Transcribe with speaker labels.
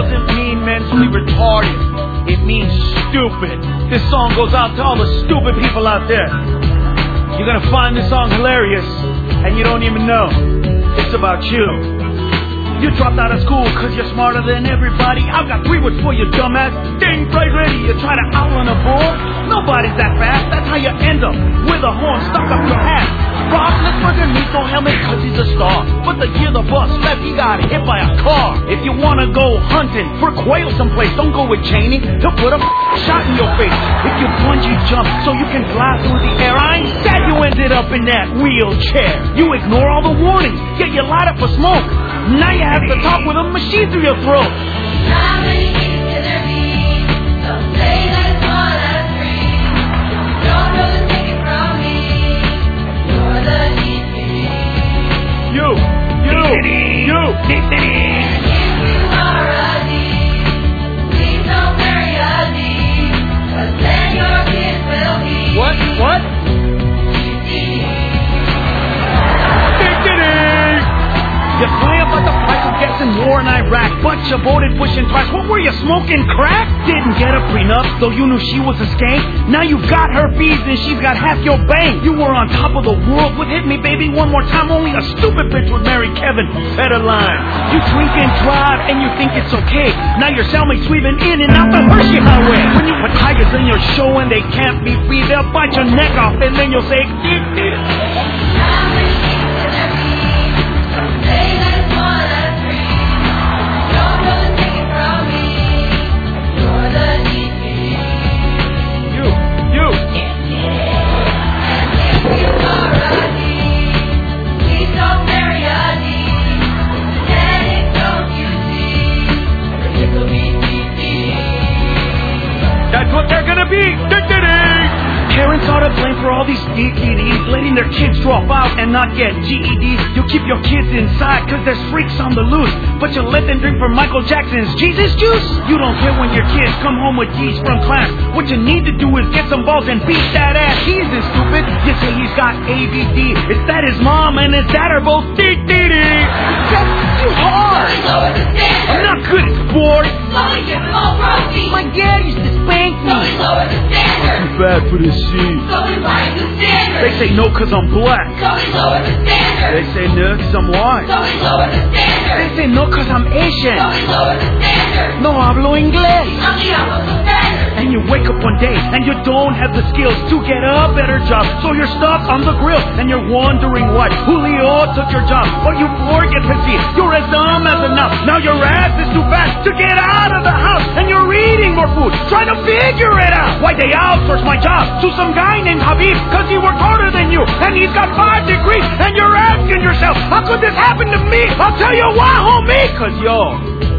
Speaker 1: doesn't mean mentally retarded. It means stupid. This song goes out to all the stupid people out there. You're gonna find this song hilarious, and you don't even know. It's about you. You dropped out of school cause you're smarter than everybody. I've got 3 words for you, dumbass. Ding, right ready. You try to outrun a bull? Nobody's that fast. That's how you end up with a horn stuck up your ass. Rob Littleton needs no helmet cause he's a star. But the year the bus left, he got hit by a car. If you wanna go hunting for quail someplace, don't go with Cheney. He'll put a shot in your face. If you bungee jump so you can fly through the air, I ain't sad you ended up in that wheelchair. You ignore all the warnings, yet you light up for smoke. Now you have to talk with a machine through your throat.
Speaker 2: How many keys can there be? Some say that it's 1 out of 3. Don't know the ticket from me. You're the DCD.
Speaker 1: You.
Speaker 2: And if you are a D, please don't marry a D, cause then your kids will be.
Speaker 1: What? You play about the price of gas in war in Iraq, but you voted Bush in twice. What were you, smoking crack? Didn't get a prenup, though you knew she was a skank. Now you've got her fees and she's got half your bank. You were on top of the world with Hit Me Baby one more time. Only a stupid bitch would marry Kevin Federline. You drink and drive and you think it's okay. Now your cellmate's weaving in and out the Hershey Highway. When you put tigers in your show and they can't be free, they'll bite your neck off and then you'll say,
Speaker 2: How many keys can there be? Some say that it's 1 out of 3. Don't know the ticket from me. You're the DCD.
Speaker 1: You.
Speaker 2: And if you are a D, please don't marry a D. Then don't you see? It will be DCD.
Speaker 1: That's what they're gonna be. Parents are to blame for all these DVDs, letting their kids drop out and not get GEDs. You keep your kids inside cause there's freaks on the loose, but you let them drink from Michael Jackson's Jesus juice. You don't care when your kids come home with D's from class. What you need to do is get some balls and beat that ass. He isn't stupid. You say he's got ABD. Is that his mom and his dad are both DDD? That's too hard.
Speaker 2: Lower the standard.
Speaker 1: I'm not good at sports.
Speaker 2: Slowly give them all trophies.
Speaker 1: My dad used to spank me.
Speaker 2: Slowly lower the standard.
Speaker 1: Too bad for the seat.
Speaker 2: Slowly rise the standard.
Speaker 1: They say no cause I'm black.
Speaker 2: Slowly lower the standard.
Speaker 1: They say no cause I'm white.
Speaker 2: Slowly lower the standard.
Speaker 1: They say no cause I'm Asian.
Speaker 2: Slowly lower the standard.
Speaker 1: No hablo inglés.
Speaker 2: On the opposite standard.
Speaker 1: And you wake up one day and you don't have the skills to get a better job. So you're stuck on the grill and you're wondering why Julio took your job. But you forget to see you're as dumb as enough. Now your ass is too fast to get out of the house. And you're eating more food, trying to figure it out. Why they outsource my job to some guy named Habib cause he worked harder than you. And he's got 5 degrees. And you're asking yourself, how could this happen to me? I'll tell you why, homie. Cause yo,